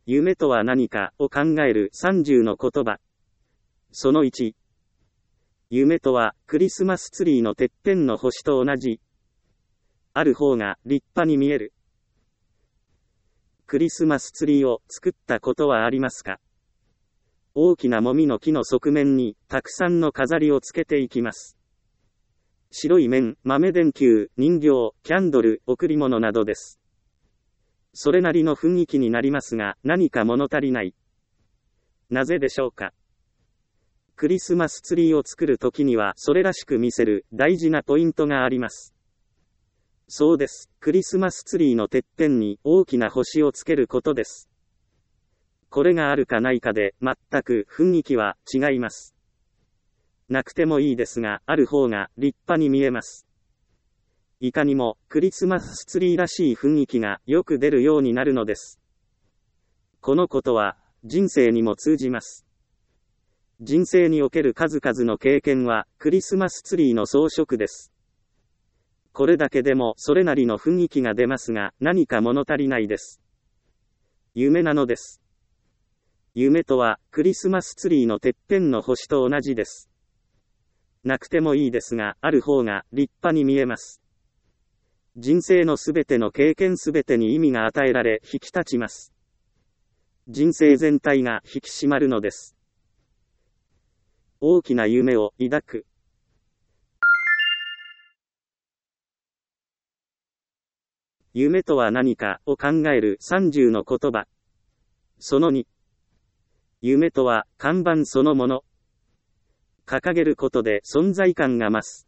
夢とは何かを考える30の言葉。その1。夢とはクリスマスツリーのてっぺんの星と同じ。ある方が立派に見える。クリスマスツリーを作ったことはありますか？大きなもみの木の側面にたくさんの飾りをつけていきます。白い面、豆電球、人形、キャンドル、贈り物などです。それなりの雰囲気になりますが、何か物足りない。なぜでしょうか？クリスマスツリーを作るときにはそれらしく見せる大事なポイントがあります。そうです。クリスマスツリーのてっぺんに大きな星をつけることです。これがあるかないかで全く雰囲気は違います。なくてもいいですが、ある方が立派に見えます。いかにもクリスマスツリーらしい雰囲気がよく出るようになるのです。このことは人生にも通じます。人生における数々の経験はクリスマスツリーの装飾です。これだけでもそれなりの雰囲気が出ますが、何か物足りないです。夢なのです。夢とはクリスマスツリーのてっぺんの星と同じです。なくてもいいですが、ある方が立派に見えます。人生のすべての経験すべてに意味が与えられ引き立ちます。人生全体が引き締まるのです。大きな夢を抱く。夢とは何かを考える30の言葉。その2。夢とは看板そのもの。掲げることで存在感が増す。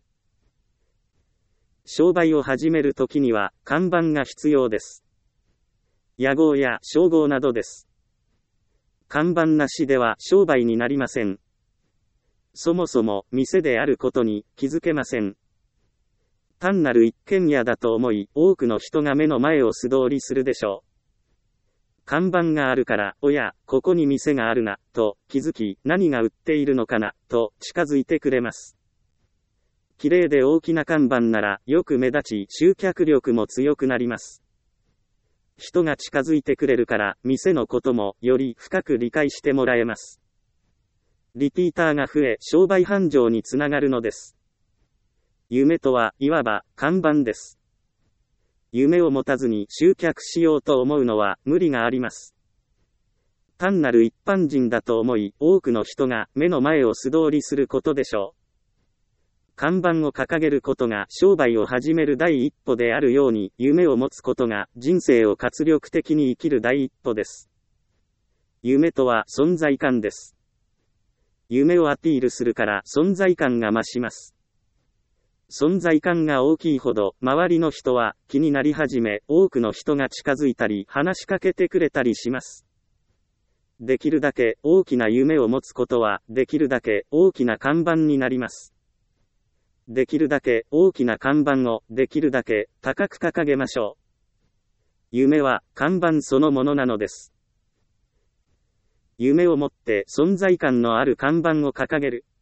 商売を始めるときには看板が必要です。屋号や称号などです。看板なしでは商売になりません。そもそも店であることに気づけません。単なる一軒家だと思い、多くの人が目の前を素通りするでしょう。看板があるから、おや、ここに店があるな、と気づき、何が売っているのかな、と近づいてくれます。綺麗で大きな看板なら、よく目立ち、集客力も強くなります。人が近づいてくれるから、店のことも、より深く理解してもらえます。リピーターが増え、商売繁盛につながるのです。夢とは、いわば、看板です。夢を持たずに集客しようと思うのは無理があります。単なる一般人だと思い、多くの人が目の前を素通りすることでしょう。看板を掲げることが商売を始める第一歩であるように、夢を持つことが人生を活力的に生きる第一歩です。夢とは存在感です。夢をアピールするから存在感が増します。存在感が大きいほど、周りの人は気になり始め、多くの人が近づいたり、話しかけてくれたりします。できるだけ大きな夢を持つことは、できるだけ大きな看板になります。できるだけ大きな看板を、できるだけ高く掲げましょう。夢は看板そのものなのです。夢を持って存在感のある看板を掲げる。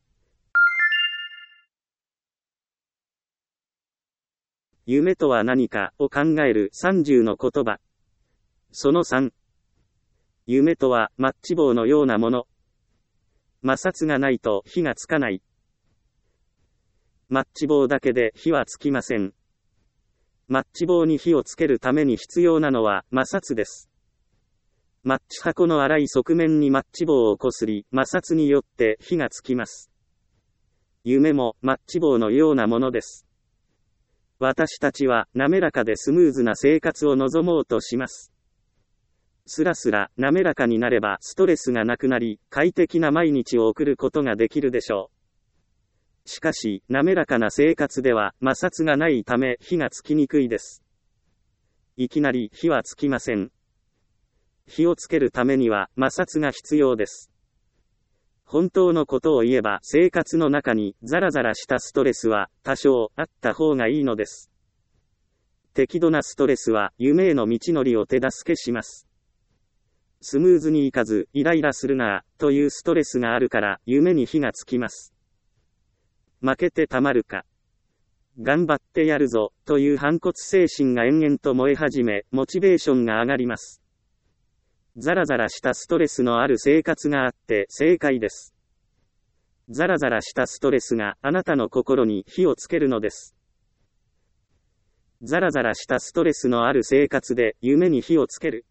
夢とは何かを考える30の言葉。その3。夢とはマッチ棒のようなもの。摩擦がないと火がつかない。マッチ棒だけで火はつきません。マッチ棒に火をつけるために必要なのは摩擦です。マッチ箱の粗い側面にマッチ棒をこすり、摩擦によって火がつきます。夢もマッチ棒のようなものです。私たちは滑らかでスムーズな生活を望もうとします。スラスラ滑らかになればストレスがなくなり、快適な毎日を送ることができるでしょう。しかし、滑らかな生活では摩擦がないため火がつきにくいです。いきなり火はつきません。火をつけるためには摩擦が必要です。本当のことを言えば生活の中にザラザラしたストレスは多少あった方がいいのです。適度なストレスは夢への道のりを手助けします。スムーズにいかずイライラするなぁというストレスがあるから夢に火がつきます。負けてたまるか。頑張ってやるぞという反骨精神が延々と燃え始め、モチベーションが上がります。 ザラザラしたストレスのある生活があって正解です。ザラザラしたストレスがあなたの心に火をつけるのです。ザラザラしたストレスのある生活で夢に火をつける。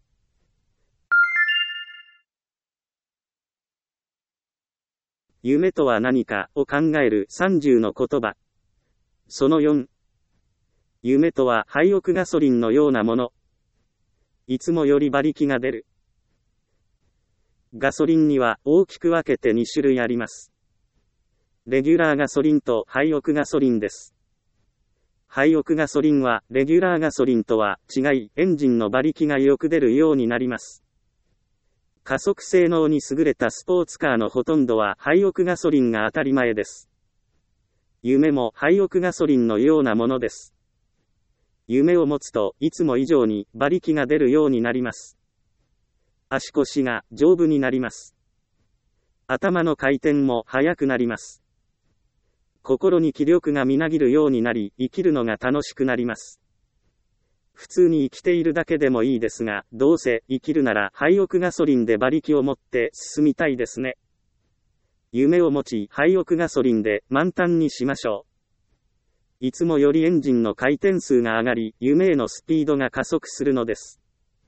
夢とは何かを考える30の言葉。その4。夢とはハイオクガソリンのようなもの。いつもより馬力が出る。ガソリンには大きく分けて2種類あります。レギュラーガソリンとハイオクガソリンです。ハイオクガソリンはレギュラーガソリンとは違い、エンジンの馬力がよく出るようになります。加速性能に優れたスポーツカーのほとんどはハイオクガソリンが当たり前です。夢もハイオクガソリンのようなものです。夢を持つといつも以上に馬力が出るようになります。足腰が丈夫になります。頭の回転も速くなります。心に気力がみなぎるようになり、生きるのが楽しくなります。普通に生きているだけでもいいですが、どうせ生きるならハイオクガソリンで馬力を持って進みたいですね。夢を持ち、ハイオクガソリンで満タンにしましょう。いつもよりエンジンの回転数が上がり、夢へのスピードが加速するのです。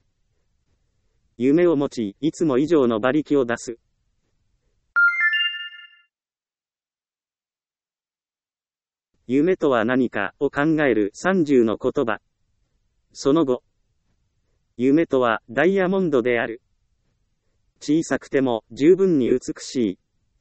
夢を持ち、いつも以上の馬力を出す。夢とは何かを考える30の言葉。その後。夢とはダイヤモンドである。小さくても十分に美しい。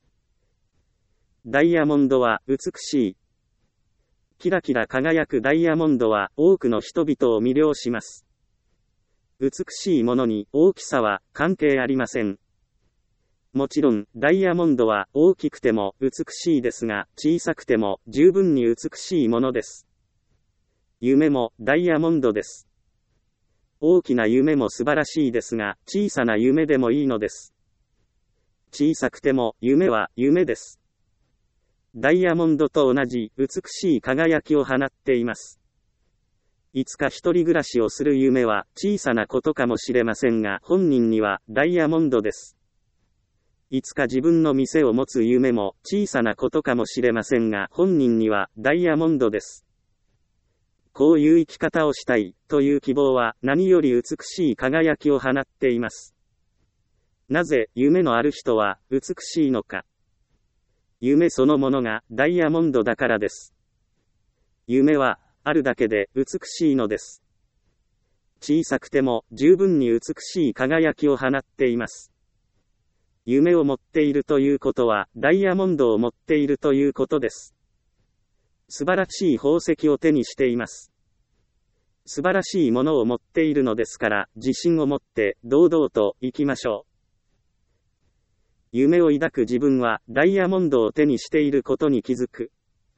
ダイヤモンドは美しい。キラキラ輝くダイヤモンドは多くの人々を魅了します。美しいものに大きさは関係ありません。もちろん、ダイヤモンドは大きくても美しいですが、小さくても十分に美しいものです。夢もダイヤモンドです。大きな夢も素晴らしいですが、小さな夢でもいいのです。小さくても夢は夢です。ダイヤモンドと同じ美しい輝きを放っています。いつか一人暮らしをする夢は小さなことかもしれませんが、本人にはダイヤモンドです。いつか自分の店を持つ夢も小さなことかもしれませんが、本人にはダイヤモンドです。こういう生き方をしたいという希望は何より美しい輝きを放っています。なぜ夢のある人は美しいのか。夢そのものがダイヤモンドだからです。夢はあるだけで美しいのです。小さくても十分に美しい輝きを放っています。夢を持っているということはダイヤモンドを持っているということです。素晴らしい宝石を手にしています。素晴らしいものを持っているのですから、自信を持って堂々と生きましょう。夢を抱く自分はダイヤモンドを手にしていることに気づく。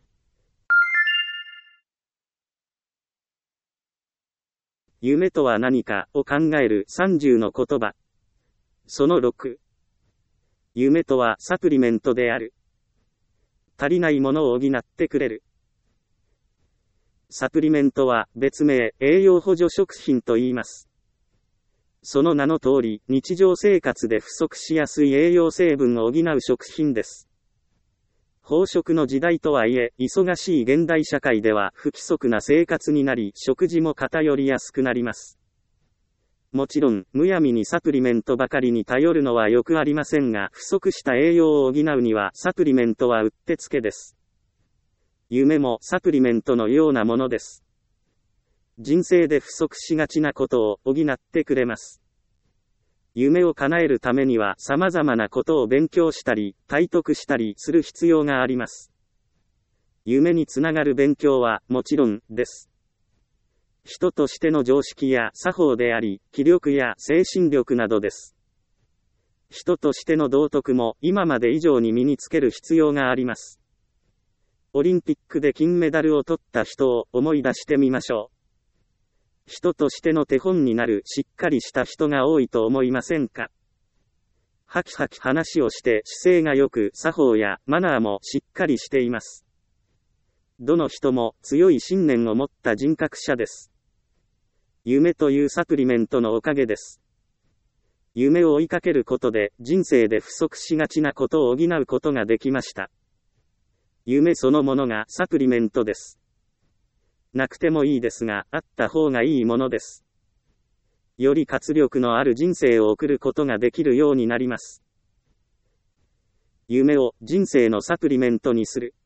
夢とは何かを考える30の言葉。その6。夢とはサプリメントである。足りないものを補ってくれる。サプリメントは別名、栄養補助食品と言います。その名の通り、日常生活で不足しやすい栄養成分を補う食品です。飽食の時代とはいえ、忙しい現代社会では不規則な生活になり、食事も偏りやすくなります。もちろん、むやみにサプリメントばかりに頼るのはよくありませんが、不足した栄養を補うには、サプリメントはうってつけです。夢もサプリメントのようなものです。人生で不足しがちなことを補ってくれます。夢を叶えるためには様々なことを勉強したり、体得したりする必要があります。夢につながる勉強はもちろんです。人としての常識や作法であり、気力や精神力などです。人としての道徳も今まで以上に身につける必要があります。オリンピックで金メダルを取った人を思い出してみましょう。人としての手本になるしっかりした人が多いと思いませんか？はきはき話をして姿勢が良く作法やマナーもしっかりしています。どの人も強い信念を持った人格者です。夢というサプリメントのおかげです。 夢を追いかけることで人生で不足しがちなことを補うことができました。夢そのものがサプリメントです。なくてもいいですが、あった方がいいものです。より活力のある人生を送ることができるようになります。夢を人生のサプリメントにする。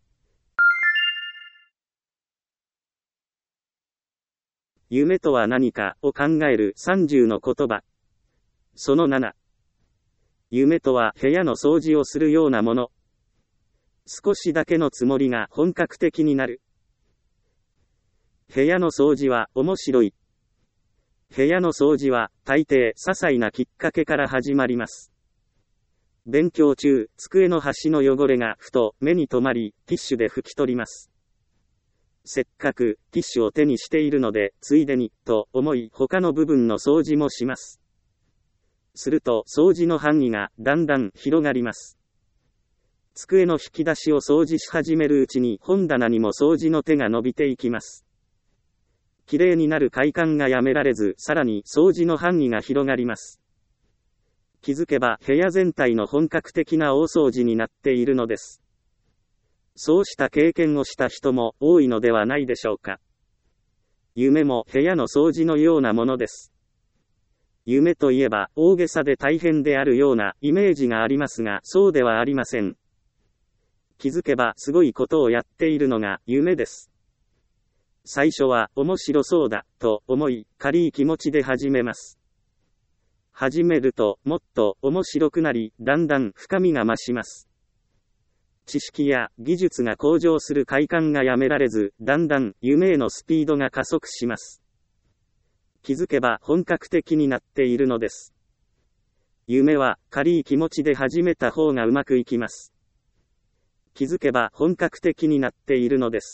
夢とは何かを考える30の言葉。その7。夢とは部屋の掃除をするようなもの。少しだけのつもりが本格的になる。部屋の掃除は面白い。部屋の掃除は大抵些細なきっかけから始まります。勉強中、机の端の汚れがふと目に留まり、ティッシュで拭き取ります。せっかくティッシュを手にしているので、ついでに、と思い他の部分の掃除もします。すると掃除の範囲がだんだん広がります。机の引き出しを掃除し始めるうちに本棚にも掃除の手が伸びていきます。きれいになる快感がやめられず、さらに掃除の範囲が広がります。気づけば部屋全体の本格的な大掃除になっているのです。そうした経験をした人も多いのではないでしょうか。夢も部屋の掃除のようなものです。夢といえば大げさで大変であるようなイメージがありますが、そうではありません。気づけばすごいことをやっているのが夢です。最初は面白そうだと思い、軽い気持ちで始めます。始めるともっと面白くなり、だんだん深みが増します。知識や技術が向上する快感がやめられず、だんだん夢へのスピードが加速します。気づけば本格的になっているのです。夢は軽い気持ちで始めた方がうまくいきます。気づけば本格的になっているのです。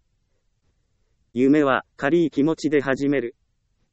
夢は軽い気持ちで始める。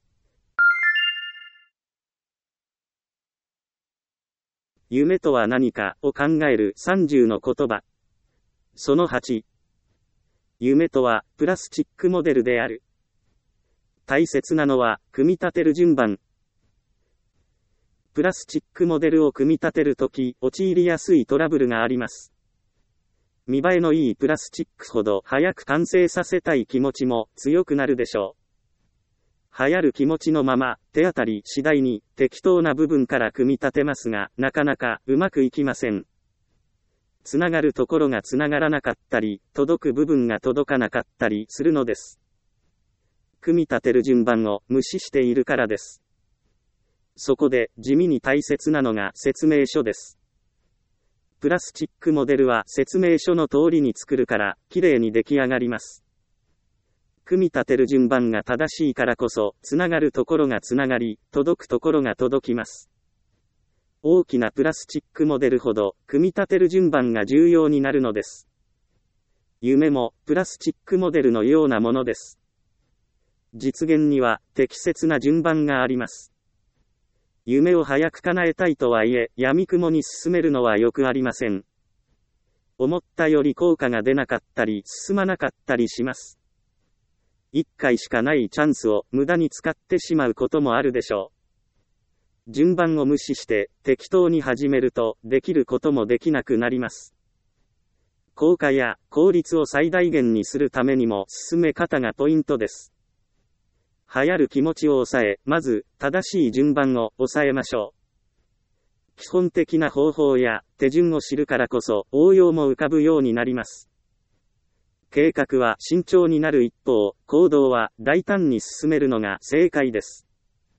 夢とは何かを考える30の言葉。その8。夢とはプラスチックモデルである。大切なのは組み立てる順番。プラスチックモデルを組み立てるとき、陥りやすいトラブルがあります。見栄えのいいプラスチックほど早く完成させたい気持ちも強くなるでしょう。流行る気持ちのまま、手当たり次第に適当な部分から組み立てますが、なかなかうまくいきません。つながるところがつながらなかったり、届く部分が届かなかったりするのです。組み立てる順番を無視しているからです。そこで地味に大切なのが説明書です。プラスチックモデルは説明書の通りに作るから、きれいに出来上がります。組み立てる順番が正しいからこそ、つながるところがつながり、届くところが届きます。大きなプラスチックモデルほど、組み立てる順番が重要になるのです。夢も、プラスチックモデルのようなものです。実現には、適切な順番があります。夢を早く叶えたいとはいえ、闇雲に進めるのはよくありません。思ったより効果が出なかったり、進まなかったりします。一回しかないチャンスを無駄に使ってしまうこともあるでしょう。順番を無視して適当に始めるとできることもできなくなります。効果や効率を最大限にするためにも進め方がポイントです。流行る気持ちを抑え、まず正しい順番を抑えましょう。基本的な方法や手順を知るからこそ応用も浮かぶようになります。計画は慎重になる一方、行動は大胆に進めるのが正解です。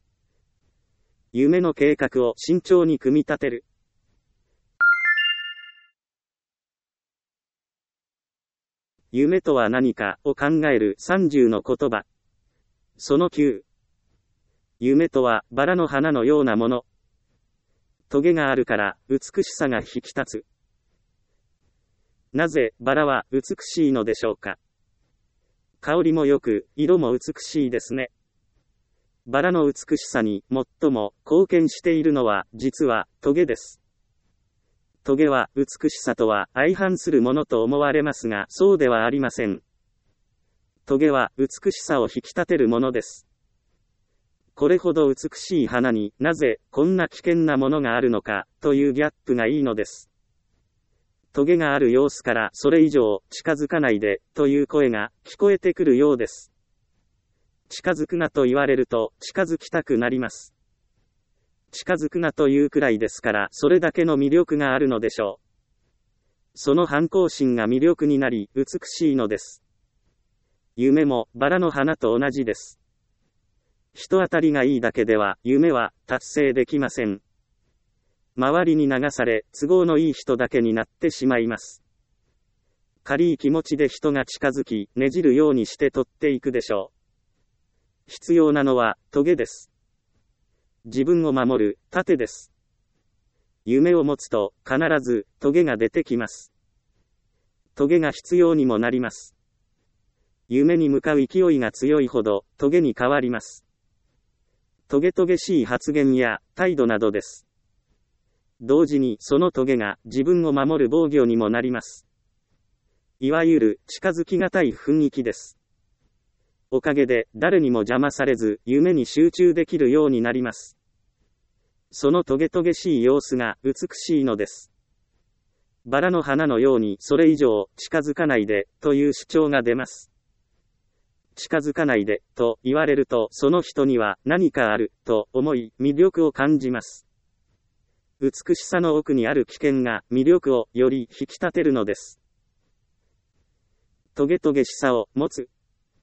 夢の計画を慎重に組み立てる。夢とは何かを考える30の言葉。その9。夢とはバラの花のようなもの。トゲがあるから美しさが引き立つ。なぜバラは美しいのでしょうか。香りも良く、色も美しいですね。バラの美しさに最も貢献しているのは実はトゲです。トゲは美しさとは相反するものと思われますが、そうではありません。トゲは美しさを引き立てるものです。 これほど美しい花になぜこんな危険なものがあるのかというギャップがいいのです。トゲがある様子からそれ以上近づかないでという声が聞こえてくるようです。近づくなと言われると近づきたくなります。近づくなというくらいですからそれだけの魅力があるのでしょう。その反抗心が魅力になり美しいのです。夢もバラの花と同じです。人当たりがいいだけでは夢は達成できません。周りに流され都合のいい人だけになってしまいます。軽い気持ちで人が近づきねじるようにして取っていくでしょう。必要なのはトゲです。自分を守る盾です。夢を持つと必ずトゲが出てきます。トゲが必要にもなります。夢に向かう勢いが強いほどトゲに変わります。トゲトゲしい発言や態度などです。同時にそのトゲが自分を守る防御にもなります。いわゆる近づきがたい雰囲気です。おかげで誰にも邪魔されず夢に集中できるようになります。そのトゲトゲしい様子が美しいのです。バラの花のようにそれ以上近づかないでという主張が出ます。近づかないでと言われるとその人には何かあると思い魅力を感じます。美しさの奥にある危険が魅力をより引き立てるのです。トゲトゲしさを持つ。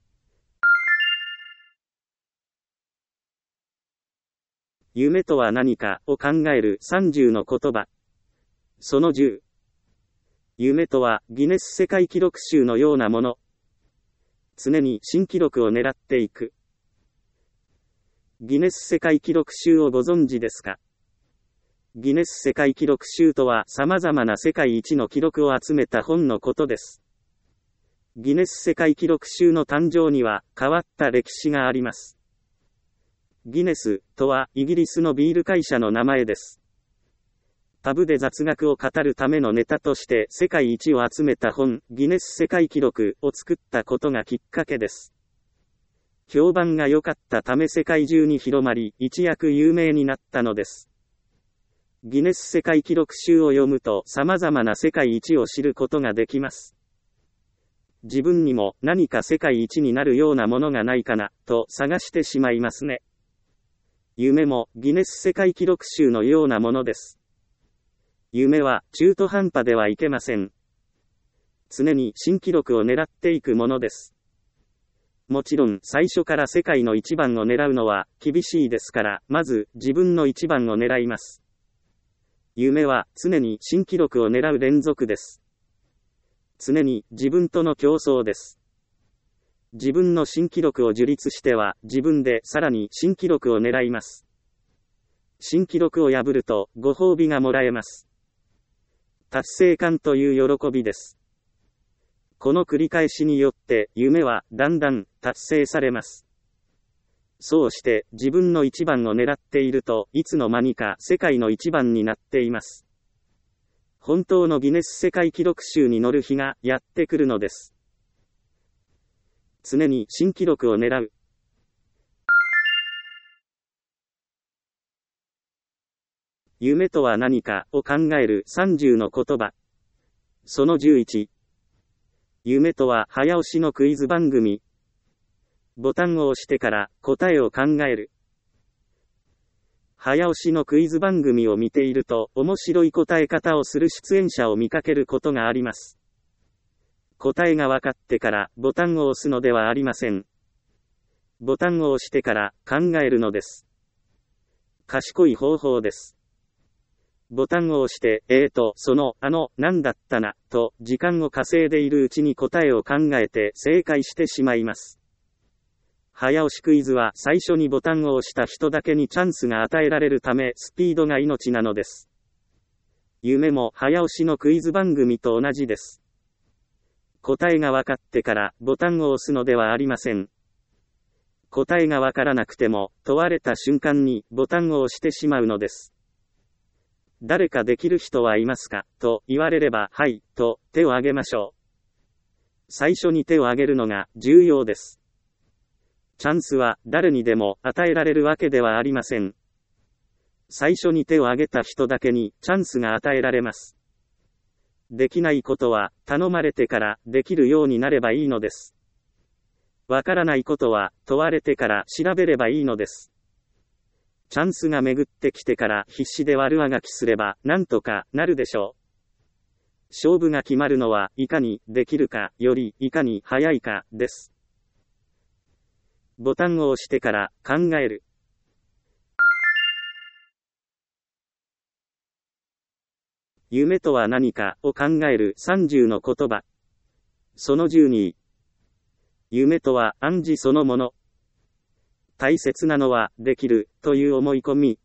夢とは何かを考える30の言葉。その10。夢とはギネス世界記録集のようなもの。常に新記録を狙っていく。ギネス世界記録集をご存知ですか？ギネス世界記録集とは様々な世界一の記録を集めた本のことです。ギネス世界記録集の誕生には変わった歴史があります。ギネスとはイギリスのビール会社の名前です。パブで雑学を語るためのネタとして世界一を集めた本、ギネス世界記録を作ったことがきっかけです。評判が良かったため世界中に広まり、一躍有名になったのです。ギネス世界記録集を読むと様々な世界一を知ることができます。自分にも何か世界一になるようなものがないかな、と探してしまいますね。夢もギネス世界記録集のようなものです。夢は中途半端ではいけません。常に新記録を狙っていくものです。もちろん最初から世界の一番を狙うのは厳しいですから、まず自分の一番を狙います。夢は常に新記録を狙う連続です。常に自分との競争です。自分の新記録を樹立しては自分でさらに新記録を狙います。新記録を破るとご褒美がもらえます。達成感という喜びです。この繰り返しによって夢はだんだん達成されます。そうして自分の一番を狙っているといつの間にか世界の一番になっています。本当のギネス世界記録集に乗る日がやってくるのです。常に新記録を狙う。夢とは何かを考える30の言葉。その11。夢とは早押しのクイズ番組。ボタンを押してから答えを考える。早押しのクイズ番組を見ていると面白い答え方をする出演者を見かけることがあります。答えが分かってからボタンを押すのではありません。ボタンを押してから考えるのです。賢い方法です。ボタンを押して、なんだったな、と時間を稼いでいるうちに答えを考えて正解してしまいます。早押しクイズは最初にボタンを押した人だけにチャンスが与えられるためスピードが命なのです。夢も早押しのクイズ番組と同じです。答えが分かってからボタンを押すのではありません。答えが分からなくても問われた瞬間にボタンを押してしまうのです。誰かできる人はいますかと言われればはい、と手を挙げましょう。最初に手を挙げるのが重要です。 チャンスは誰にでも与えられるわけではありません。最初に手を挙げた人だけにチャンスが与えられます。できないことは頼まれてからできるようになればいいのです。わからないことは問われてから調べればいいのです。チャンスが巡ってきてから必死で悪あがきすればなんとかなるでしょう。勝負が決まるのはいかにできるかよりいかに早いかです。ボタンを押してから考える。夢とは何かを考える30の言葉。その12。夢とは暗示そのもの。大切なのはできるという思い込み。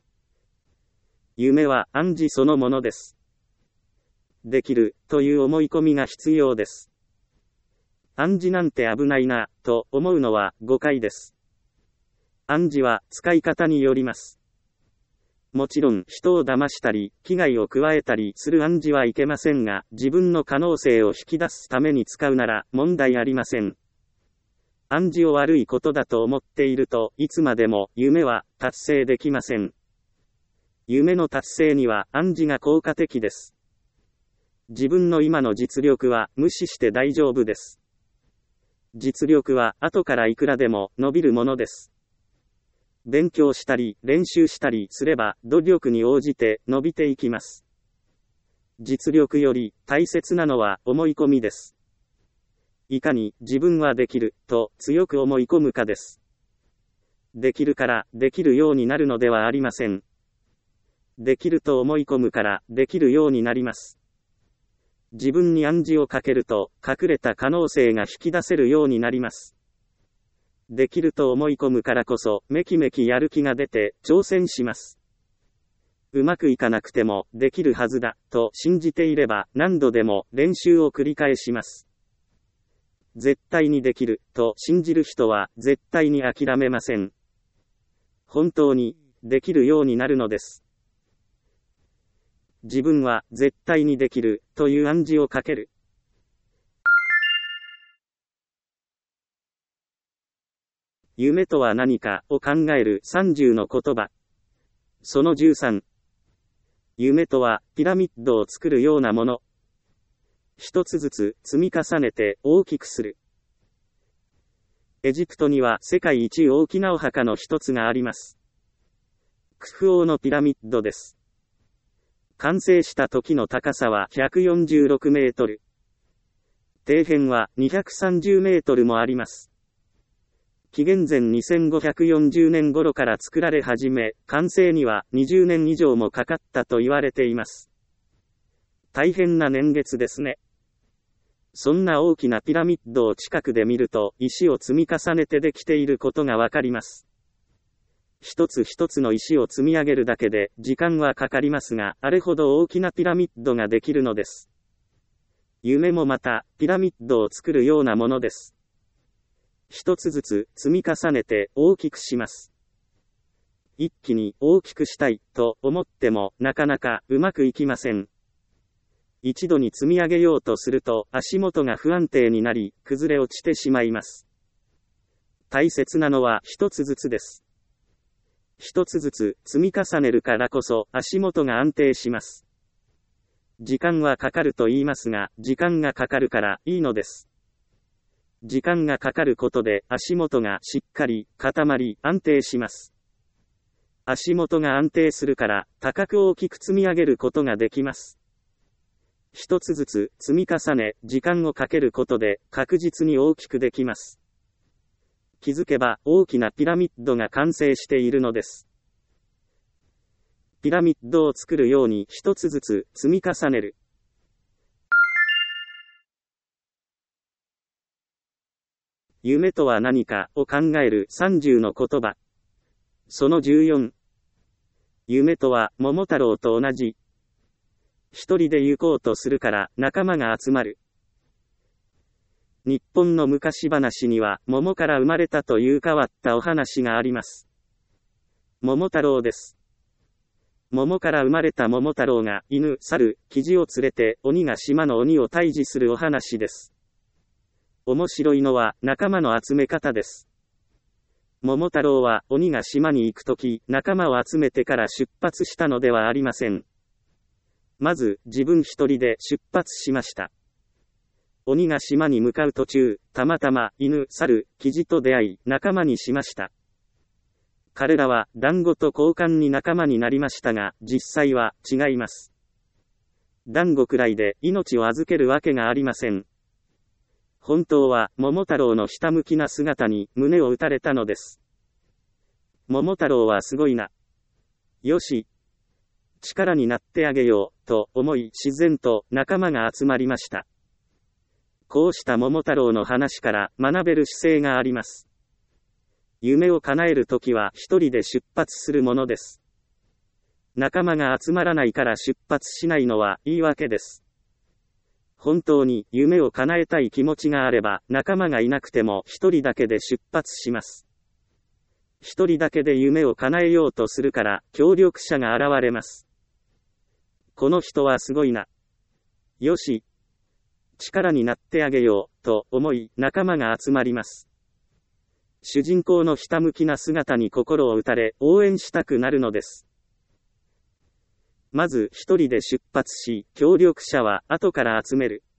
夢は暗示そのものです。できるという思い込みが必要です。暗示なんて危ないなと思うのは誤解です。暗示は使い方によります。もちろん人を騙したり危害を加えたりする暗示はいけませんが、自分の可能性を引き出すために使うなら問題ありません。暗示を悪いことだと思っているといつまでも夢は達成できません。夢の達成には暗示が効果的です。自分の今の実力は無視して大丈夫です。実力は後からいくらでも伸びるものです。勉強したり練習したりすれば努力に応じて伸びていきます。実力より大切なのは思い込みです。いかに自分はできると強く思い込むかです。できるからできるようになるのではありません。できると思い込むからできるようになります。自分に暗示をかけると隠れた可能性が引き出せるようになります。できると思い込むからこそめきめきやる気が出て挑戦します。うまくいかなくてもできるはずだと信じていれば何度でも練習を繰り返します。絶対にできると信じる人は絶対に諦めません。本当にできるようになるのです。自分は絶対にできるという暗示をかける。夢とは何かを考える30の言葉。その13。夢とはピラミッドを作るようなもの。一つずつ積み重ねて大きくする。エジプトには世界一大きなお墓の一つがあります。クフ王のピラミッドです。完成した時の高さは146メートル。底辺は230メートルもあります。紀元前2540年頃から作られ始め、完成には20年以上もかかったと言われています。大変な年月ですね。そんな大きなピラミッドを近くで見ると、石を積み重ねてできていることがわかります。一つ一つの石を積み上げるだけで時間はかかりますが、あれほど大きなピラミッドができるのです。夢もまた、ピラミッドを作るようなものです。一つずつ積み重ねて大きくします。一気に大きくしたいと思ってもなかなかうまくいきません。一度に積み上げようとすると足元が不安定になり、崩れ落ちてしまいます。大切なのは一つずつです。一つずつ積み重ねるからこそ足元が安定します。時間はかかると言いますが、時間がかかるからいいのです。時間がかかることで足元がしっかり固まり安定します。足元が安定するから高く大きく積み上げることができます。一つずつ積み重ね、時間をかけることで確実に大きくできます。気づけば大きなピラミッドが完成しているのです。ピラミッドを作るように一つずつ積み重ねる。夢とは何かを考える30の言葉。その14。夢とは桃太郎と同じ。一人で行こうとするから仲間が集まる。日本の昔話には桃から生まれたという変わったお話があります。桃太郎です。桃から生まれた桃太郎が犬、猿、キジを連れて鬼が島の鬼を退治するお話です。面白いのは仲間の集め方です。 桃太郎は鬼が島に行くとき、仲間を集めてから出発したのではありません。まず、自分一人で出発しました。鬼が島に向かう途中、たまたま犬、猿、キジと出会い、仲間にしました。彼らは団子と交換に仲間になりましたが、実際は違います。団子くらいで命を預けるわけがありません。本当は桃太郎のひたむきな姿に胸を打たれたのです。桃太郎はすごいな。よし、力になってあげよう、と思い自然と仲間が集まりました。こうした桃太郎の話から学べる姿勢があります。夢を叶えるときは一人で出発するものです。仲間が集まらないから出発しないのは言い訳です。本当に夢を叶えたい気持ちがあれば仲間がいなくても一人だけで出発します。一人だけで夢を叶えようとするから協力者が現れます。この人はすごいな。よし、力になってあげよう、と思い仲間が集まります。主人公のひたむきな姿に心を打たれ応援したくなるのです。まず一人で出発し、協力者は後から集める。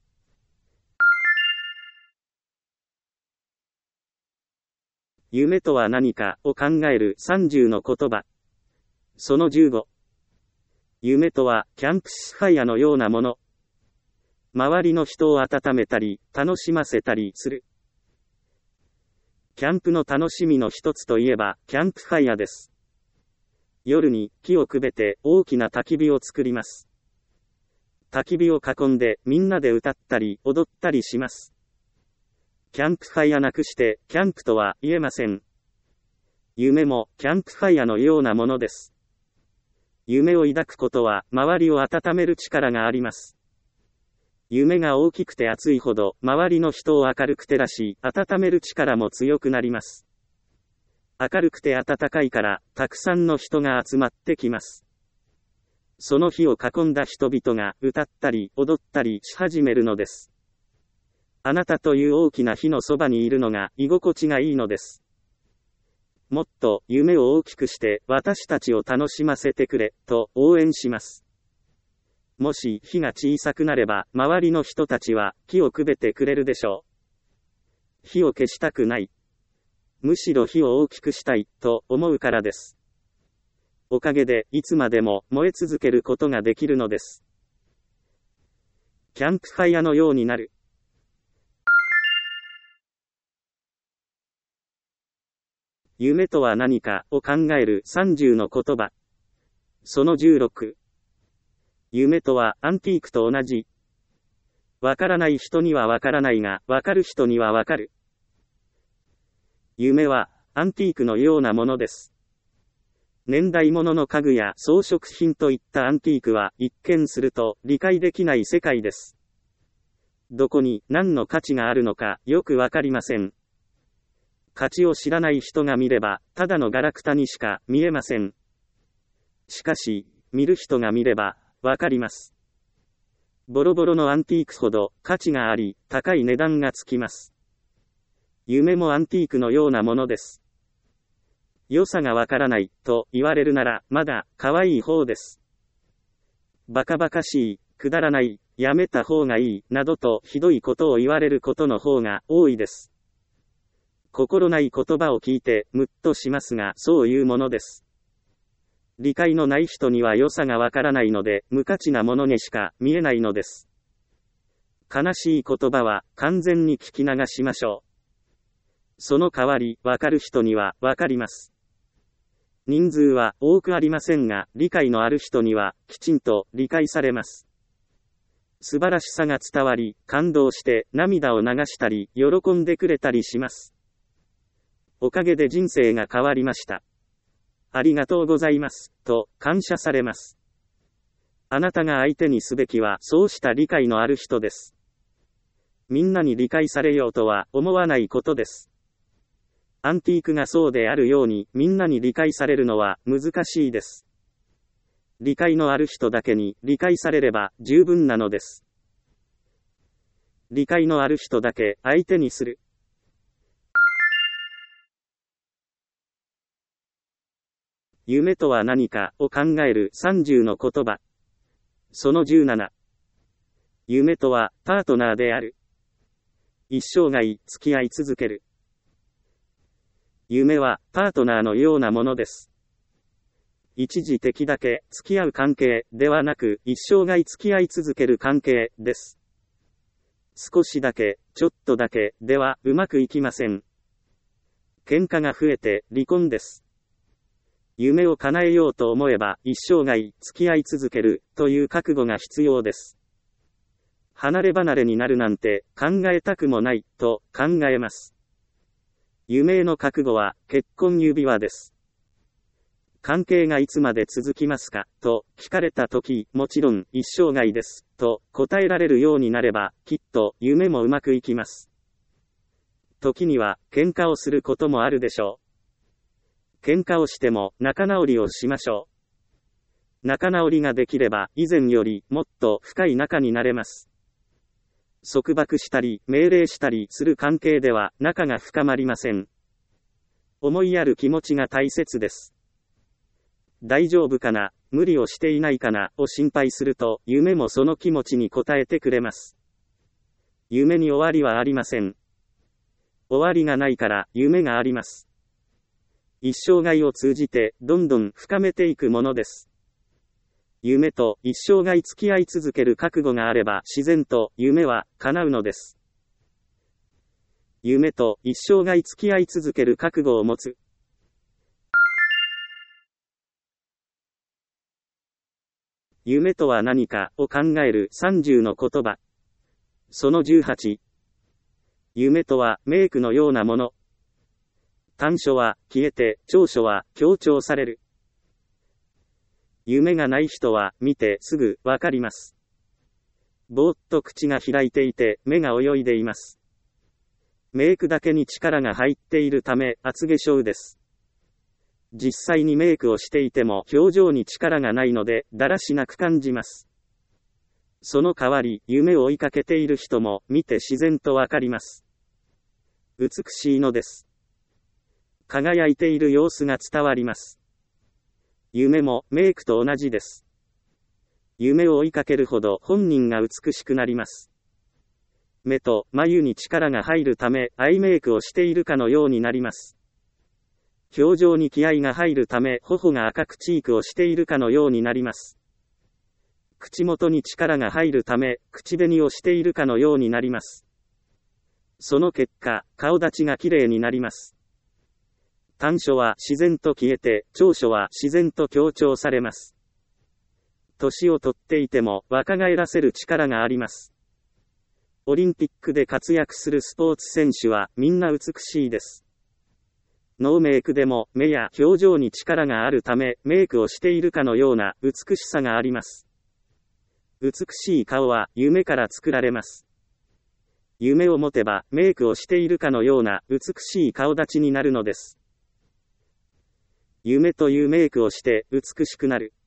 夢とは何かを考える30の言葉。その15。夢とはキャンプシファイアのようなもの。周りの人を温めたり、楽しませたりする。キャンプの楽しみの一つといえば、キャンプファイアです。夜に木をくべて大きな焚き火を作ります。焚き火を囲んでみんなで歌ったり踊ったりします。キャンプファイアなくしてキャンプとは言えません。夢もキャンプファイアのようなものです。夢を抱くことは周りを温める力があります。夢が大きくて熱いほど周りの人を明るく照らし温める力も強くなります。明るくて暖かいからたくさんの人が集まってきます。その火を囲んだ人々が歌ったり踊ったりし始めるのです。あなたという大きな火のそばにいるのが居心地がいいのです。もっと夢を大きくして私たちを楽しませてくれと応援します。もし火が小さくなれば周りの人たちは木をくべてくれるでしょう。火を消したくない。むしろ火を大きくしたいと思うからです。おかげでいつまでも燃え続けることができるのです。キャンプファイアのようになる。夢とは何かを考える30の言葉。その16。夢とはアンティークと同じ。わからない人にはわからないが、わかる人にはわかる。夢はアンティークのようなものです。年代物の家具や装飾品といったアンティークは一見すると理解できない世界です。どこに何の価値があるのかよくわかりません。価値を知らない人が見ればただのガラクタにしか見えません。しかし、見る人が見ればわかります。ボロボロのアンティークほど価値があり、高い値段がつきます。夢もアンティークのようなものです。良さがわからないと言われるならまだ可愛い方です。バカバカしい、くだらない、やめた方がいいなどとひどいことを言われることの方が多いです。心ない言葉を聞いてムッとしますが、そういうものです。理解のない人には良さがわからないので、無価値なものにしか見えないのです。悲しい言葉は完全に聞き流しましょう。その代わり、わかる人にはわかります。人数は多くありませんが、理解のある人にはきちんと理解されます。素晴らしさが伝わり、感動して涙を流したり、喜んでくれたりします。おかげで人生が変わりました。ありがとうございます、と感謝されます。あなたが相手にすべきはそうした理解のある人です。みんなに理解されようとは思わないことです。アンティークがそうであるようにみんなに理解されるのは難しいです。理解のある人だけに理解されれば十分なのです。理解のある人だけ相手にする。 夢とは何かを考える30の言葉。その17。夢とはパートナーである。一生涯付き合い続ける。夢はパートナーのようなものです。一時的だけ付き合う関係ではなく一生涯付き合い続ける関係です。少しだけ、ちょっとだけではうまくいきません。喧嘩が増えて離婚です。夢を叶えようと思えば一生涯付き合い続けるという覚悟が必要です。離れ離れになるなんて考えたくもないと考えます。夢への覚悟は結婚指輪です。関係がいつまで続きますかと聞かれたとき、もちろん一生涯ですと答えられるようになればきっと夢もうまくいきます。時には喧嘩をすることもあるでしょう。喧嘩をしても仲直りをしましょう。仲直りができれば以前よりもっと深い仲になれます。束縛したり命令したりする関係では仲が深まりません。思いやる気持ちが大切です。大丈夫かな、無理をしていないかなを心配すると夢もその気持ちに応えてくれます。夢に終わりはありません。終わりがないから夢があります。一生涯を通じてどんどん深めていくものです。夢と一生涯付き合い続ける覚悟があれば自然と夢は叶うのです。夢と一生涯付き合い続ける覚悟を持つ。夢とは何かを考える30の言葉。その18。夢とはメイクのようなもの。短所は消えて、長所は強調される。夢がない人は見てすぐわかります。ぼーっと口が開いていて目が泳いでいます。メイクだけに力が入っているため厚化粧です。実際にメイクをしていても表情に力がないのでだらしなく感じます。その代わり夢を追いかけている人も見て自然とわかります。美しいのです。輝いている様子が伝わります。夢もメイクと同じです。夢を追いかけるほど本人が美しくなります。目と眉に力が入るためアイメイクをしているかのようになります。表情に気合が入るため頬が赤くチークをしているかのようになります。口元に力が入るため口紅をしているかのようになります。その結果、顔立ちが綺麗になります。短所は自然と消えて、長所は自然と強調されます。年をとっていても若返らせる力があります。オリンピックで活躍するスポーツ選手はみんな美しいです。ノーメイクでも目や表情に力があるためメイクをしているかのような美しさがあります。美しい顔は夢から作られます。夢を持てばメイクをしているかのような美しい顔立ちになるのです。夢というメイクをして美しくなる。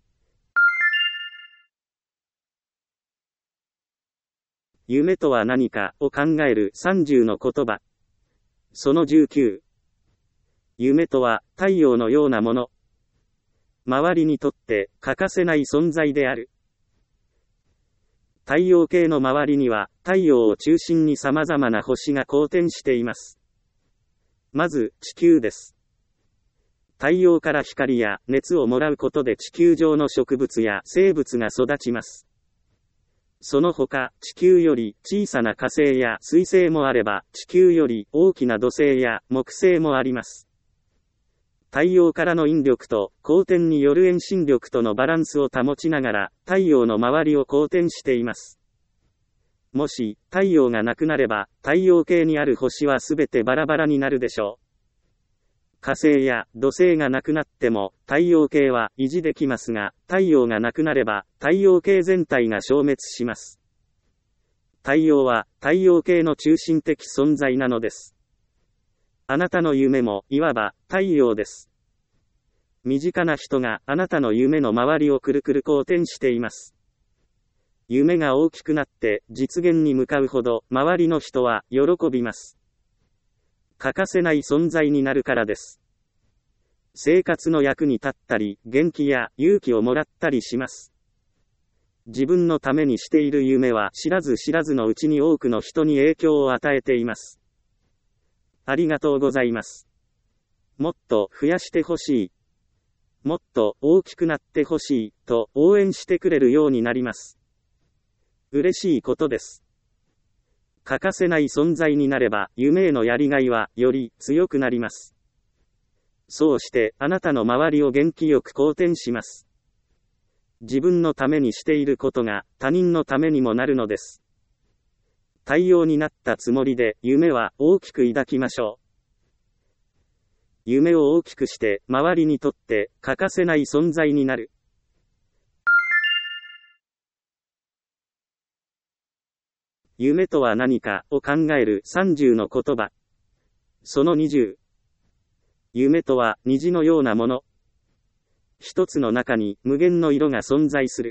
夢とは何かを考える30の言葉。その19。夢とは太陽のようなもの。周りにとって欠かせない存在である。太陽系の周りには太陽を中心に様々な星が公転しています。まず地球です。太陽から光や熱をもらうことで地球上の植物や生物が育ちます。その他、地球より小さな火星や水星もあれば、地球より大きな土星や木星もあります。太陽からの引力と公転による遠心力とのバランスを保ちながら、太陽の周りを公転しています。もし、太陽がなくなれば、太陽系にある星はすべてバラバラになるでしょう。火星や土星がなくなっても、太陽系は維持できますが、太陽がなくなれば、太陽系全体が消滅します。太陽は、太陽系の中心的存在なのです。あなたの夢も、いわば、太陽です。身近な人があなたの夢の周りをくるくる公転しています。夢が大きくなって実現に向かうほど周りの人は喜びます。欠かせない存在になるからです。 生活の役に立ったり、元気や勇気をもらったりします。自分のためにしている夢は知らず知らずのうちに多くの人に影響を与えています。ありがとうございます。もっと増やしてほしい。もっと大きくなってほしいと応援してくれるようになります。嬉しいことです。欠かせない存在になれば夢へのやりがいはより強くなります。そうしてあなたの周りを元気よく好転します。自分のためにしていることが他人のためにもなるのです。太陽になったつもりで夢は大きく抱きましょう。夢を大きくして周りにとって欠かせない存在になる。夢とは何かを考える30の言葉。その20。夢とは虹のようなもの。一つの中に無限の色が存在する。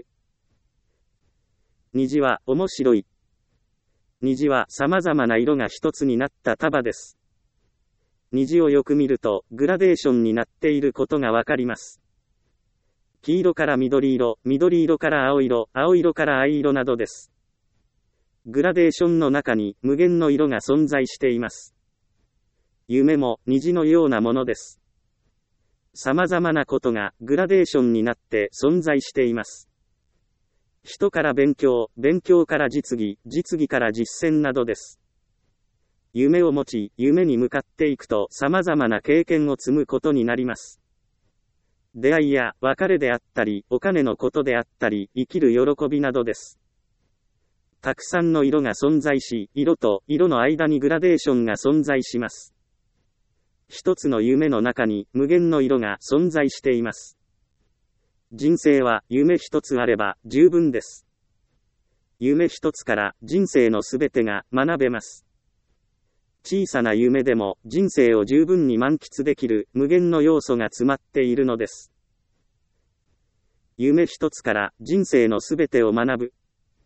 虹は面白い。虹は様々な色が一つになった束です。虹をよく見るとグラデーションになっていることがわかります。黄色から緑色、緑色から青色、青色から藍色などです。グラデーションの中に無限の色が存在しています。夢も虹のようなものです。様々なことがグラデーションになって存在しています。人から勉強、勉強から実技、実技から実践などです。夢を持ち、夢に向かっていくと様々な経験を積むことになります。出会いや別れであったり、お金のことであったり、生きる喜びなどです。たくさんの色が存在し、色と色の間にグラデーションが存在します。一つの夢の中に無限の色が存在しています。人生は夢一つあれば十分です。夢一つから人生のすべてが学べます。小さな夢でも人生を十分に満喫できる無限の要素が詰まっているのです。夢一つから人生のすべてを学ぶ。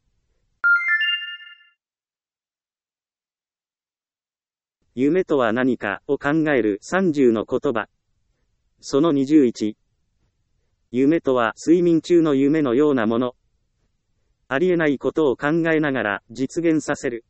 夢とは何かを考える30の言葉。その21。夢とは睡眠中の夢のようなもの。ありえないことを考えながら実現させる。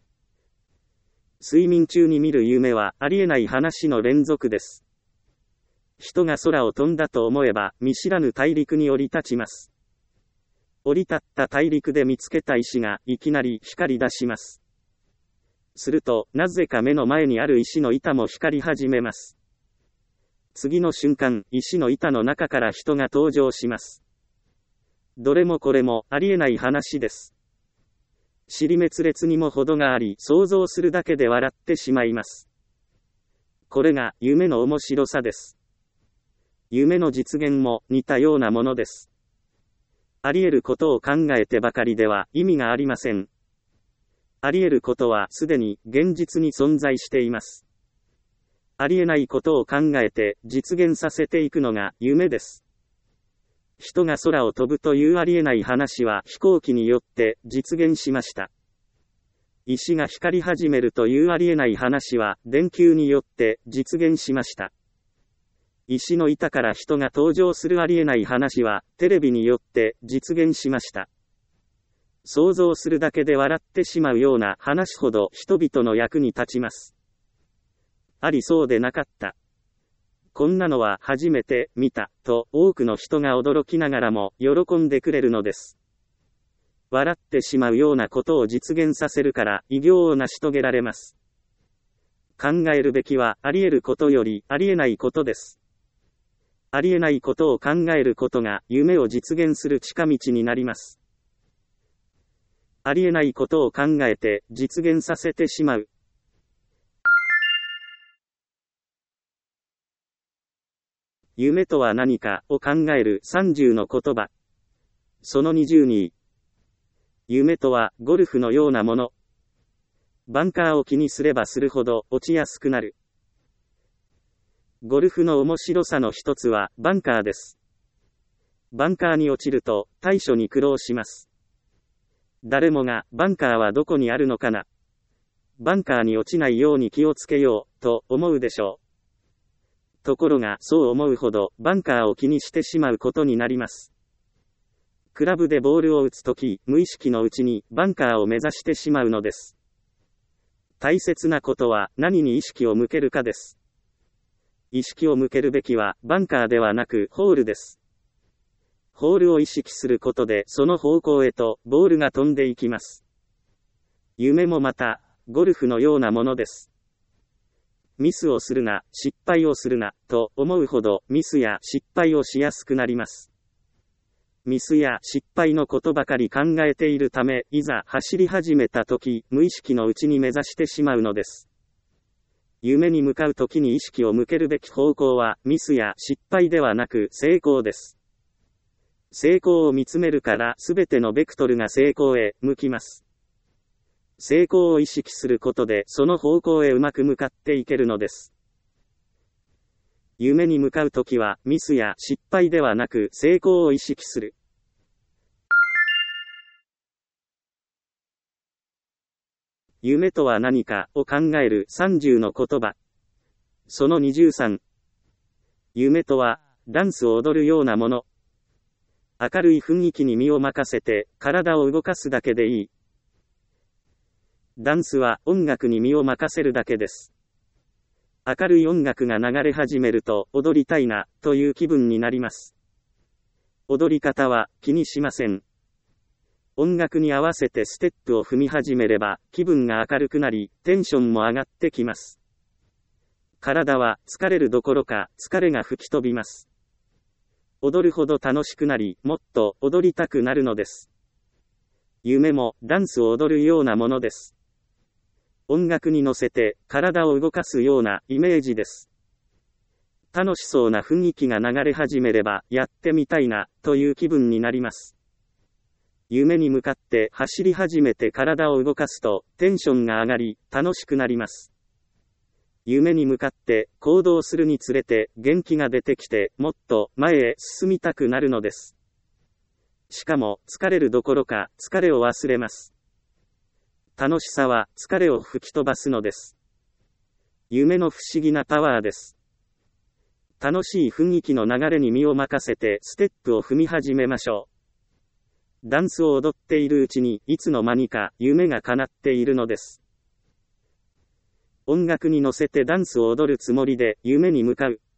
睡眠中に見る夢はありえない話の連続です。人が空を飛んだと思えば見知らぬ大陸に降り立ちます。降り立った大陸で見つけた石がいきなり光り出します。すると、なぜか目の前にある石の板も光り始めます。次の瞬間、石の板の中から人が登場します。どれもこれもありえない話です。尻滅裂にも程があり、想像するだけで笑ってしまいます。これが夢の面白さです。夢の実現も似たようなものです。あり得ることを考えてばかりでは意味がありません。あり得ることはすでに現実に存在しています。ありえないことを考えて実現させていくのが夢です。人が空を飛ぶというありえない話は飛行機によって実現しました。石が光り始めるというありえない話は電球によって実現しました。石の板から人が登場するありえない話はテレビによって実現しました。想像するだけで笑ってしまうような話ほど人々の役に立ちます。ありそうでなかった。こんなのは初めて見たと多くの人が驚きながらも喜んでくれるのです。笑ってしまうようなことを実現させるから偉業を成し遂げられます。考えるべきはあり得ることよりありえないことです。ありえないことを考えることが夢を実現する近道になります。ありえないことを考えて実現させてしまう。夢とは何かを考える30の言葉。その22。夢とはゴルフのようなもの。バンカーを気にすればするほど落ちやすくなる。ゴルフの面白さの一つはバンカーです。バンカーに落ちると対処に苦労します。誰もがバンカーはどこにあるのかな。バンカーに落ちないように気をつけようと思うでしょう。 ところがそう思うほどバンカーを気にしてしまうことになります。クラブでボールを打つとき、無意識のうちにバンカーを目指してしまうのです。大切なことは何に意識を向けるかです。意識を向けるべきはバンカーではなくホールです。ホールを意識することでその方向へとボールが飛んでいきます。夢もまた、ゴルフのようなものです。ミスをするな、失敗をするな、と思うほどミスや失敗をしやすくなります。ミスや失敗のことばかり考えているため、いざ走り始めたとき、無意識のうちに目指してしまうのです。夢に向かうときに意識を向けるべき方向は、ミスや失敗ではなく成功です。成功を見つめるから、すべてのベクトルが成功へ向きます。成功を意識することで、その方向へうまく向かっていけるのです。夢に向かうときは、ミスや失敗ではなく、成功を意識する。夢とは何かを考える30の言葉。その23。夢とは、ダンスを踊るようなもの。明るい雰囲気に身を任せて、体を動かすだけでいい。ダンスは音楽に身を任せるだけです。明るい音楽が流れ始めると、踊りたいな、という気分になります。踊り方は気にしません。音楽に合わせてステップを踏み始めれば、気分が明るくなり、テンションも上がってきます。体は疲れるどころか、疲れが吹き飛びます。踊るほど楽しくなり、もっと踊りたくなるのです。夢もダンスを踊るようなものです。音楽に乗せて体を動かすようなイメージです。楽しそうな雰囲気が流れ始めれば、やってみたいな、という気分になります。夢に向かって走り始めて体を動かすと、テンションが上がり、楽しくなります。夢に向かって行動するにつれて元気が出てきて、もっと前へ進みたくなるのです。しかも疲れるどころか疲れを忘れます。楽しさは疲れを吹き飛ばすのです。夢の不思議なパワーです。楽しい雰囲気の流れに身を任せてステップを踏み始めましょう。ダンスを踊っているうちにいつの間にか夢が叶っているのです。音楽に乗せてダンスを踊るつもりで夢に向かう。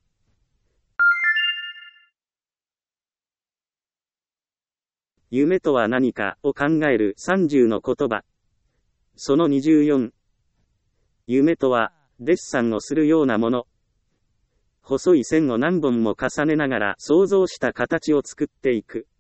夢とは何かを考える30の言葉。その24。夢とは、デッサンをするようなもの。細い線を何本も重ねながら想像した形を作っていく。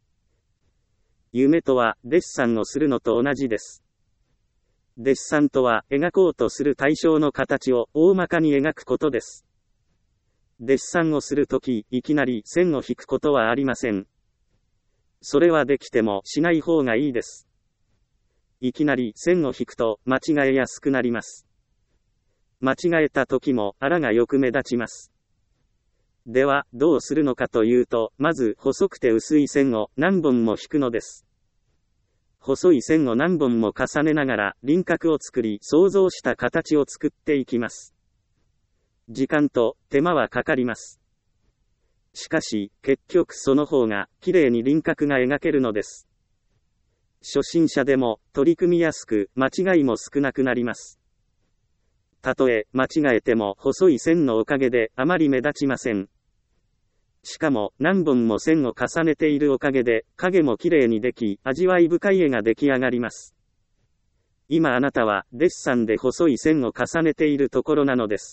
夢とは、デッサンをするのと同じです。デッサンとは、描こうとする対象の形を大まかに描くことです。デッサンをするとき、いきなり線を引くことはありません。それはできてもしない方がいいです。いきなり線を引くと間違えやすくなります。間違えた時もあらがよく目立ちます。では、どうするのかというと、まず細くて薄い線を何本も引くのです。細い線を何本も重ねながら輪郭を作り、想像した形を作っていきます。時間と手間はかかります。しかし、結局その方が綺麗に輪郭が描けるのです。初心者でも取り組みやすく、間違いも少なくなります。たとえ間違えても細い線のおかげであまり目立ちません。しかも何本も線を重ねているおかげで影も綺麗にでき、味わい深い絵が出来上がります。今あなたはデッサンで細い線を重ねているところなのです。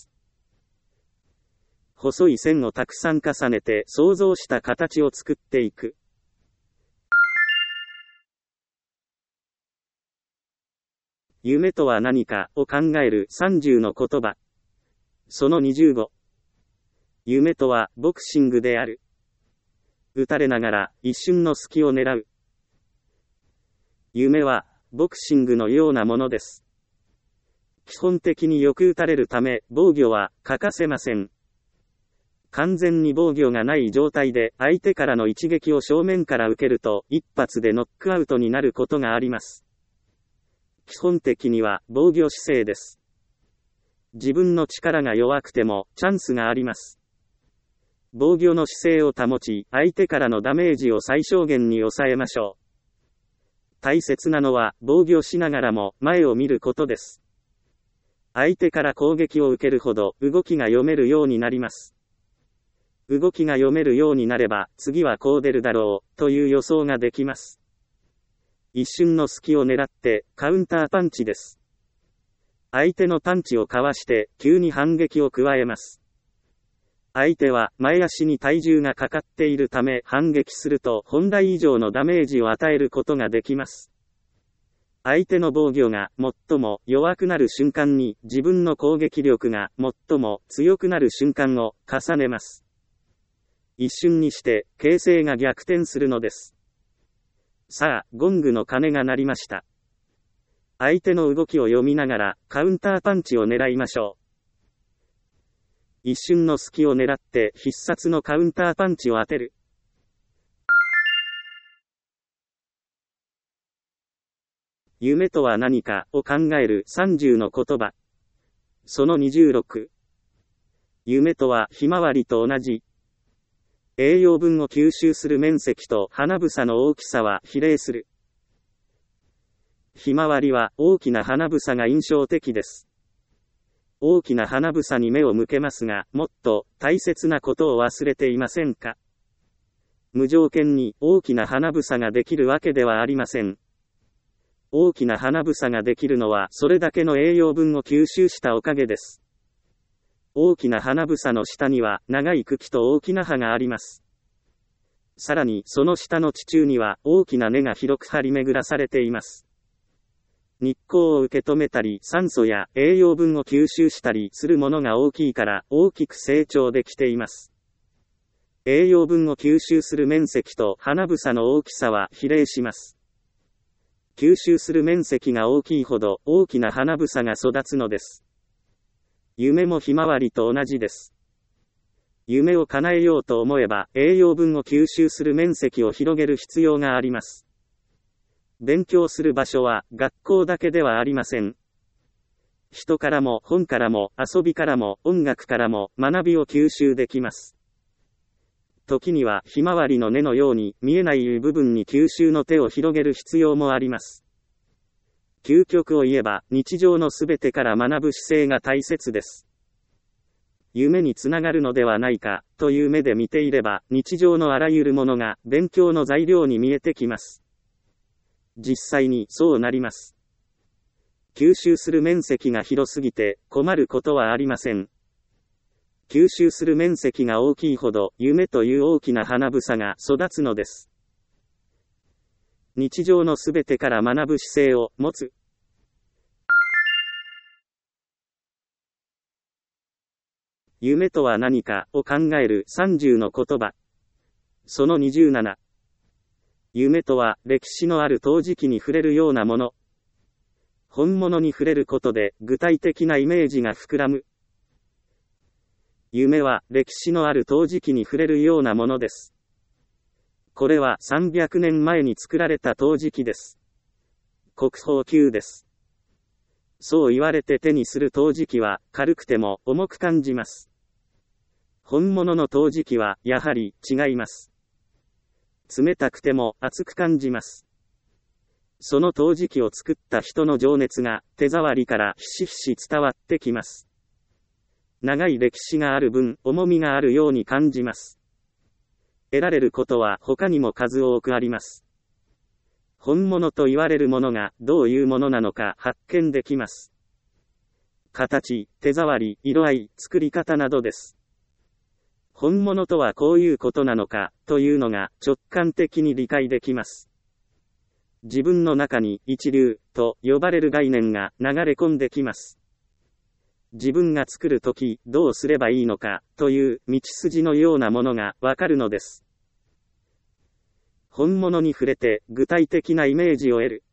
細い線をたくさん重ねて想像した形を作っていく。夢とは何かを考える30の言葉。その25。夢とはボクシングである。打たれながら一瞬の隙を狙う。夢はボクシングのようなものです。基本的によく打たれるため防御は欠かせません。完全に防御がない状態で相手からの一撃を正面から受けると一発でノックアウトになることがあります。基本的には防御姿勢です。自分の力が弱くてもチャンスがあります。 防御の姿勢を保ち、相手からのダメージを最小限に抑えましょう。大切なのは、防御しながらも前を見ることです。相手から攻撃を受けるほど動きが読めるようになります。動きが読めるようになれば、次はこう出るだろう、という予想ができます。一瞬の隙を狙って、カウンターパンチです。相手のパンチをかわして、急に反撃を加えます。相手は前足に体重がかかっているため反撃すると本来以上のダメージを与えることができます。相手の防御が最も弱くなる瞬間に自分の攻撃力が最も強くなる瞬間を重ねます。一瞬にして形勢が逆転するのです。さあ、ゴングの鐘が鳴りました。相手の動きを読みながらカウンターパンチを狙いましょう。一瞬の隙を狙って必殺のカウンターパンチを当てる。夢とは何かを考える30の言葉。その26。夢とはひまわりと同じ。栄養分を吸収する面積と花房の大きさは比例する。ひまわりは大きな花房が印象的です。大きな花房に目を向けますが、もっと大切なことを忘れていませんか？無条件に大きな花房ができるわけではありません。大きな花房ができるのはそれだけの栄養分を吸収したおかげです。大きな花房の下には長い茎と大きな葉があります。さらにその下の地中には大きな根が広く張り巡らされています。日光を受け止めたり酸素や栄養分を吸収したりするものが大きいから大きく成長できています。栄養分を吸収する面積と花房の大きさは比例します。吸収する面積が大きいほど大きな花房が育つのです。夢もひまわりと同じです。夢を叶えようと思えば栄養分を吸収する面積を広げる必要があります。勉強する場所は学校だけではありません。人からも本からも遊びからも音楽からも学びを吸収できます。時にはひまわりの根のように見えない部分に吸収の手を広げる必要もあります。究極を言えば日常のすべてから学ぶ姿勢が大切です。夢につながるのではないかという目で見ていれば日常のあらゆるものが勉強の材料に見えてきます。実際にそうなります。吸収する面積が広すぎて困ることはありません。吸収する面積が大きいほど夢という大きな花房が育つのです。日常のすべてから学ぶ姿勢を持つ。夢とは何かを考える30の言葉。その27。夢とは歴史のある陶磁器に触れるようなもの。本物に触れることで具体的なイメージが膨らむ。夢は歴史のある陶磁器に触れるようなものです。これは300年前に作られた陶磁器です。国宝級です。そう言われて手にする陶磁器は軽くても重く感じます。本物の陶磁器はやはり違います。冷たくても熱く感じます。その陶磁器を作った人の情熱が手触りからひしひし伝わってきます。長い歴史がある分、重みがあるように感じます。得られることは他にも数多くあります。本物と言われるものがどういうものなのか発見できます。形、手触り、色合い、作り方などです。本物とはこういうことなのか、というのが直感的に理解できます。自分の中に一流と呼ばれる概念が流れ込んできます。自分が作るときどうすればいいのかという道筋のようなものがわかるのです。本物に触れて具体的なイメージを得る。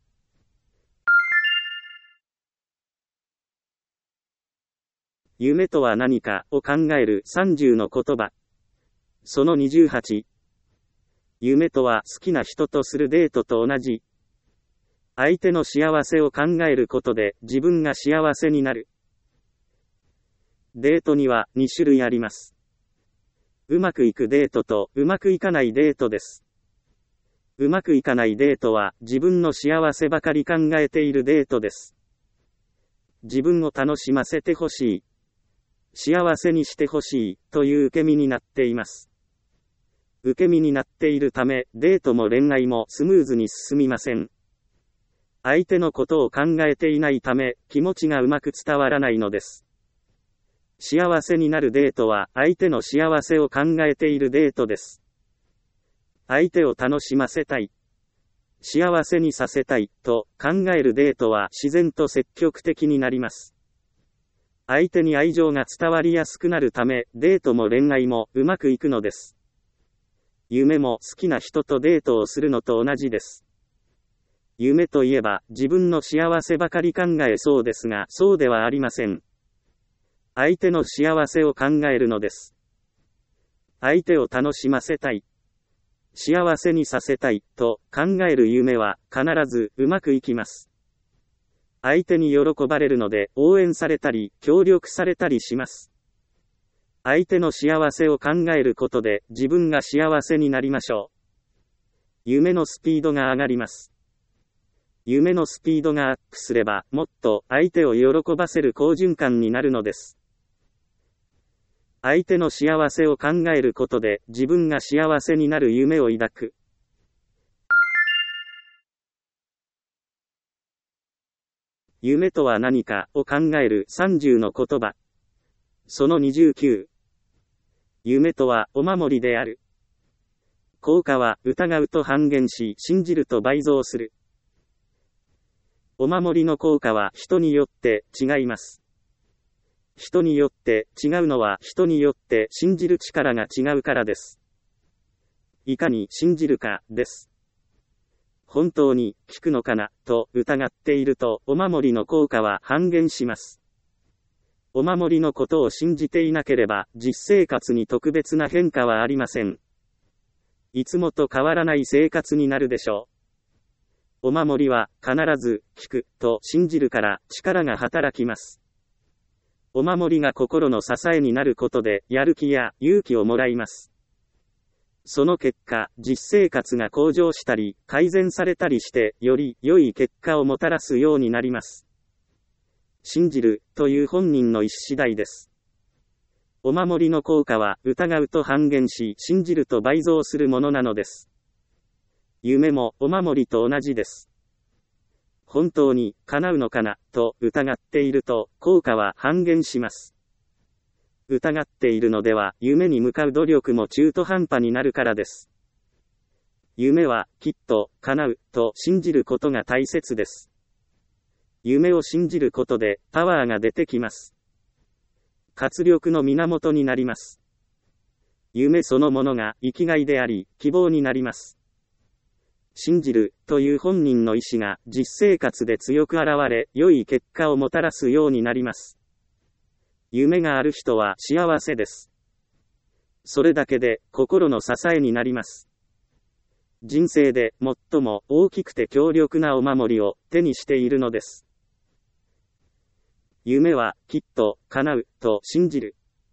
夢とは何かを考える30の言葉。その28。夢とは好きな人とするデートと同じ。相手の幸せを考えることで自分が幸せになる。デートには2種類あります。 うまくいくデートとうまくいかないデートです。うまくいかないデートは自分の幸せばかり考えているデートです。自分を楽しませてほしい、幸せにしてほしいという受け身になっています。受け身になっているため、デートも恋愛もスムーズに進みません。相手のことを考えていないため、気持ちがうまく伝わらないのです。幸せになるデートは、相手の幸せを考えているデートです。相手を楽しませたい、幸せにさせたいと考えるデートは自然と積極的になります。相手に愛情が伝わりやすくなるため、デートも恋愛もうまくいくのです。夢も好きな人とデートをするのと同じです。夢といえば自分の幸せばかり考えそうですが、そうではありません。相手の幸せを考えるのです。相手を楽しませたい、幸せにさせたいと考える夢は必ずうまくいきます。相手に喜ばれるので応援されたり協力されたりします。相手の幸せを考えることで自分が幸せになりましょう。夢のスピードが上がります。夢のスピードがアップすればもっと相手を喜ばせる好循環になるのです。相手の幸せを考えることで自分が幸せになる夢を抱く。夢とは何かを考える30の言葉。その29。夢とはお守りである。効果は疑うと半減し、信じると倍増する。お守りの効果は人によって違います。人によって違うのは人によって信じる力が違うからです。いかに信じるかです。本当に効くのかなと疑っているとお守りの効果は半減します。お守りのことを信じていなければ実生活に特別な変化はありません。いつもと変わらない生活になるでしょう。お守りは必ず効くと信じるから力が働きます。お守りが心の支えになることでやる気や勇気をもらいます。その結果、実生活が向上したり改善されたりしてより良い結果をもたらすようになります。信じるという本人の意思次第です。お守りの効果は疑うと半減し、信じると倍増するものなのです。夢もお守りと同じです。本当に叶うのかなと疑っていると効果は半減します。疑っているのでは夢に向かう努力も中途半端になるからです。夢はきっと叶うと信じることが大切です。夢を信じることでパワーが出てきます。活力の源になります。夢そのものが生きがいであり希望になります。信じるという本人の意志が実生活で強く現れ、良い結果をもたらすようになります。夢がある人は幸せです。それだけで心の支えになります。人生で最も大きくて強力なお守りを手にしているのです。夢はきっと叶うと信じる。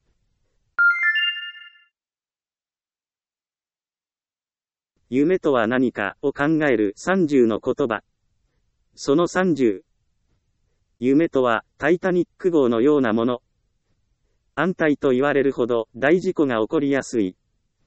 夢とは何かを考える30の言葉。その30。夢とはタイタニック号のようなもの。安泰と言われるほど大事故が起こりやすい。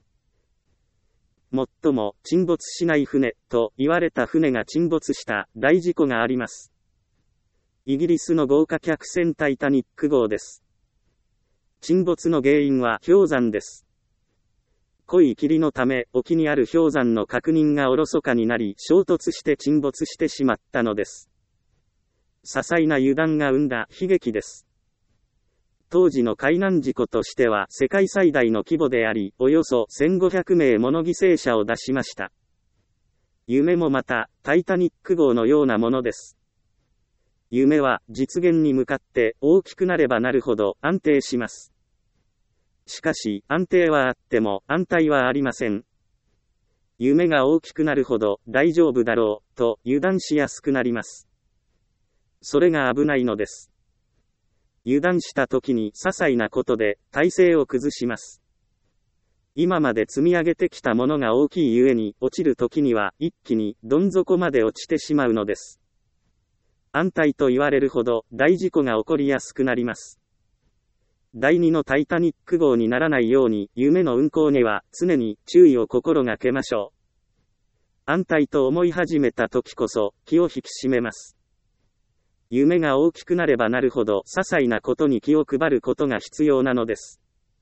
最も沈没しない船と言われた船が沈没した大事故があります。イギリスの豪華客船タイタニック号です。沈没の原因は氷山です。濃い霧のため沖にある氷山の確認がおろそかになり衝突して沈没してしまったのです。些細な油断が生んだ悲劇です。当時の海難事故としては世界最大の規模であり、およそ1500名もの犠牲者を出しました。夢もまたタイタニック号のようなものです。夢は実現に向かって大きくなればなるほど安定します。しかし安定はあっても安泰はありません。夢が大きくなるほど大丈夫だろうと油断しやすくなります。それが危ないのです。油断した時に些細なことで体勢を崩します。 今まで積み上げてきたものが大きいゆえに、落ちるときには一気にどん底まで落ちてしまうのです。安泰と言われるほど大事故が起こりやすくなります。第2のタイタニック号にならないように、夢の運航には常に注意を心がけましょう。安泰と思い始めた時こそ気を引き締めます。夢が大きくなればなるほど些細なことに気を配ることが必要なのです。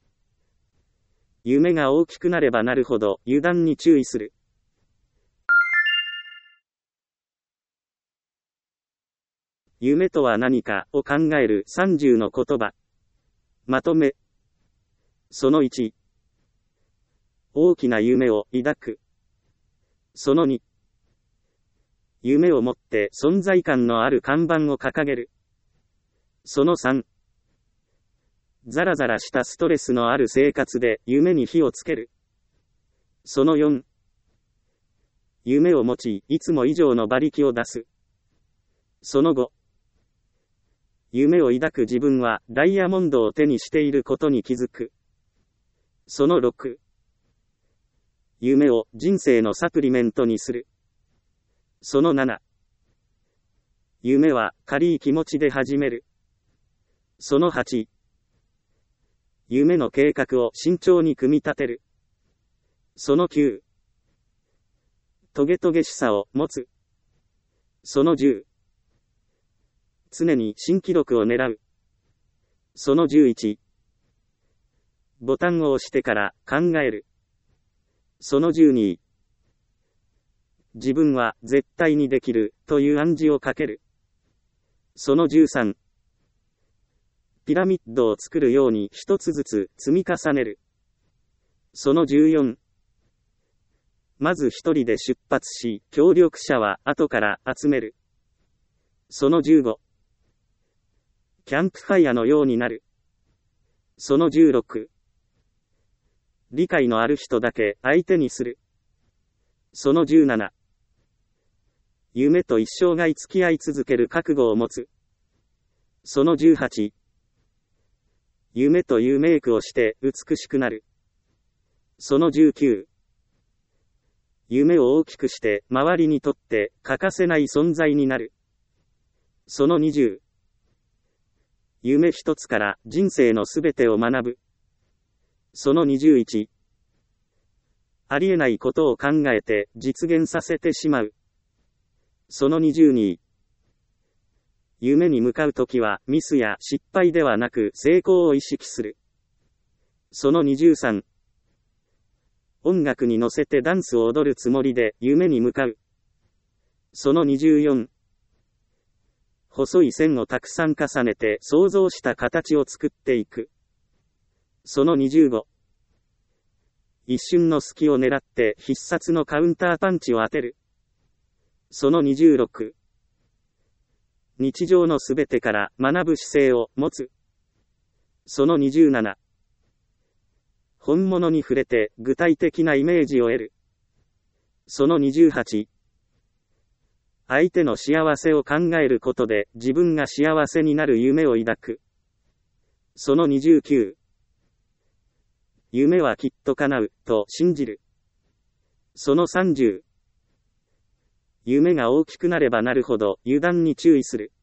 夢が大きくなればなるほど油断に注意する。夢とは何かを考える30の言葉。まとめ。その1。大きな夢を抱く。その2。夢を持って存在感のある看板を掲げる。その3。ザラザラしたストレスのある生活で夢に火をつける。その4。夢を持ち、いつも以上の馬力を出す。その5。夢を抱く自分はダイヤモンドを手にしていることに気づく。その6。夢を人生のサプリメントにする。その7。夢は軽い気持ちで始める。その8。夢の計画を慎重に組み立てる。その9。トゲトゲしさを持つ。その10。常に新記録を狙う。その11。ボタンを押してから考える。その12。自分は絶対にできるという暗示をかける。その13。ピラミッドを作るように一つずつ積み重ねる。その14。まず一人で出発し、協力者は後から集める。その15。キャンプファイヤのようになる。その16。理解のある人だけ相手にする。その17。夢と一生涯付き合い続ける覚悟を持つ。その18。夢というメイクをして美しくなる。その19。夢を大きくして周りにとって欠かせない存在になる。その20。夢一つから人生のすべてを学ぶ。その21。ありえないことを考えて実現させてしまう。その22。夢に向かうときはミスや失敗ではなく成功を意識する。その23。音楽に乗せてダンスを踊るつもりで夢に向かう。その24。細い線をたくさん重ねて想像した形を作っていく。その25。一瞬の隙を狙って必殺のカウンターパンチを当てる。その26。日常のすべてから学ぶ姿勢を持つ。その27。本物に触れて具体的なイメージを得る。その28。相手の幸せを考えることで自分が幸せになる夢を抱く。その29。夢はきっと叶うと信じる。その30。夢が大きくなればなるほど油断に注意する。